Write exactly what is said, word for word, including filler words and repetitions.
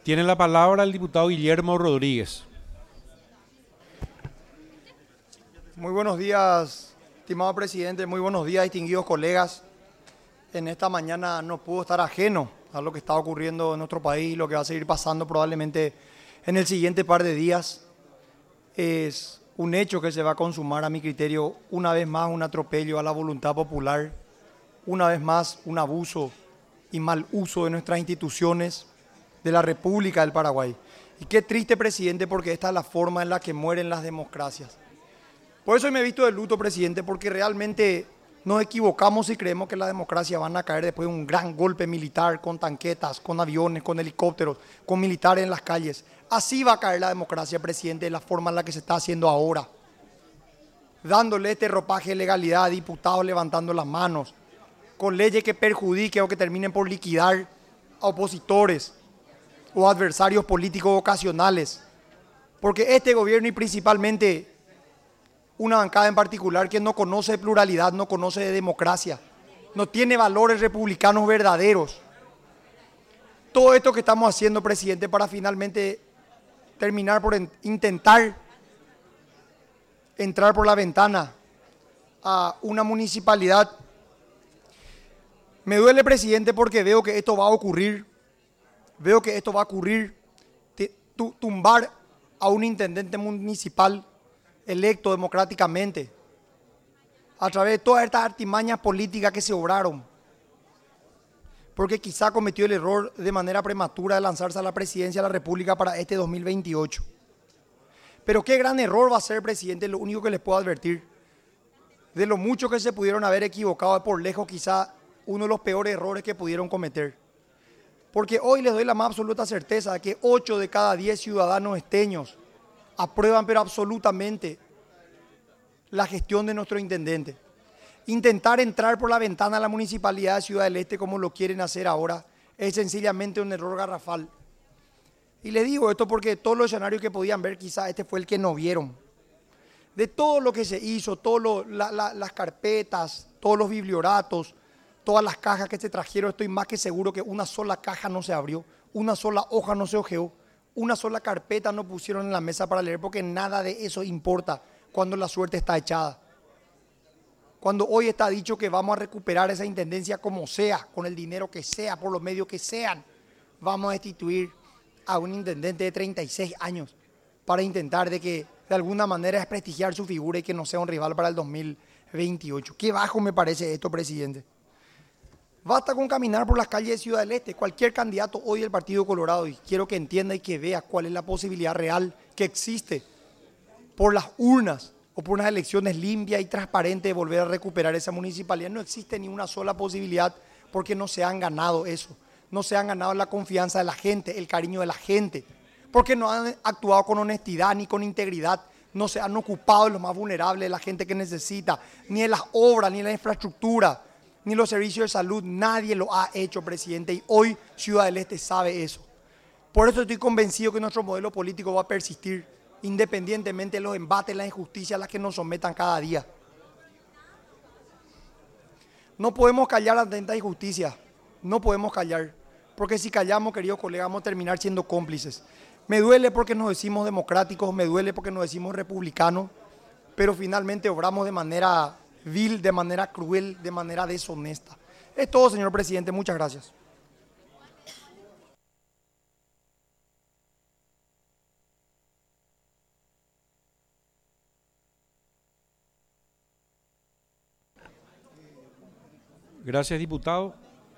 Tiene la palabra el diputado Guillermo Rodríguez. Muy buenos días, estimado presidente, muy buenos días, distinguidos colegas. En esta mañana no puedo estar ajeno a lo que está ocurriendo en nuestro país y lo que va a seguir pasando probablemente en el siguiente par de días. Es un hecho que se va a consumar, a mi criterio, una vez más un atropello a la voluntad popular, una vez más un abuso y mal uso de nuestras instituciones de la República del Paraguay. Y qué triste, presidente, porque esta es la forma en la que mueren las democracias. Por eso me he visto de luto, presidente, porque realmente nos equivocamos si creemos que las democracias van a caer después de un gran golpe militar con tanquetas, con aviones, con helicópteros, con militares en las calles. Así va a caer la democracia, presidente, de la forma en la que se está haciendo ahora. Dándole este ropaje de legalidad a diputados levantando las manos, con leyes que perjudiquen o que terminen por liquidar a opositores o adversarios políticos ocasionales. Porque este gobierno y principalmente una bancada en particular que no conoce de pluralidad, no conoce de democracia, no tiene valores republicanos verdaderos. Todo esto que estamos haciendo, presidente, para finalmente terminar por intentar entrar por la ventana a una municipalidad. Me duele, presidente, porque veo que esto va a ocurrir, veo que esto va a ocurrir, tumbar a un intendente municipal electo democráticamente, a través de todas estas artimañas políticas que se obraron, porque quizá cometió el error de manera prematura de lanzarse a la presidencia de la República para este dos mil veintiocho. Pero qué gran error va a ser, presidente, lo único que les puedo advertir, de lo mucho que se pudieron haber equivocado, por lejos quizá uno de los peores errores que pudieron cometer. Porque hoy les doy la más absoluta certeza de que ocho de cada diez ciudadanos esteños aprueban pero absolutamente la gestión de nuestro intendente. Intentar entrar por la ventana a la Municipalidad de Ciudad del Este como lo quieren hacer ahora es sencillamente un error garrafal. Y les digo esto porque todos los escenarios que podían ver, quizás este fue el que no vieron. De todo lo que se hizo, todas la, la, las carpetas, todos los biblioratos, todas las cajas que se trajeron, estoy más que seguro que una sola caja no se abrió, una sola hoja no se hojeó, una sola carpeta no pusieron en la mesa para leer, porque nada de eso importa cuando la suerte está echada. Cuando hoy está dicho que vamos a recuperar esa intendencia como sea, con el dinero que sea, por los medios que sean, vamos a destituir a un intendente de treinta y seis años para intentar de que de alguna manera desprestigiar su figura y que no sea un rival para el dos mil veintiocho. Qué bajo me parece esto, presidente. Basta con caminar por las calles de Ciudad del Este. Cualquier candidato hoy del Partido Colorado, y quiero que entienda y que vea cuál es la posibilidad real que existe por las urnas o por unas elecciones limpias y transparentes de volver a recuperar esa municipalidad. No existe ni una sola posibilidad porque no se han ganado eso. No se han ganado la confianza de la gente, el cariño de la gente. Porque no han actuado con honestidad ni con integridad. No se han ocupado de los más vulnerables, de la gente que necesita, ni de las obras, ni de la infraestructura, ni los servicios de salud. Nadie lo ha hecho, presidente, y hoy Ciudad del Este sabe eso. Por eso estoy convencido que nuestro modelo político va a persistir, independientemente de los embates, las injusticias a las que nos sometan cada día. No podemos callar ante esta injusticia, no podemos callar, porque si callamos, queridos colegas, vamos a terminar siendo cómplices. Me duele porque nos decimos democráticos, me duele porque nos decimos republicanos, pero finalmente obramos de manera vil, de manera cruel, de manera deshonesta. Es todo, señor presidente. Muchas gracias. Gracias, diputado.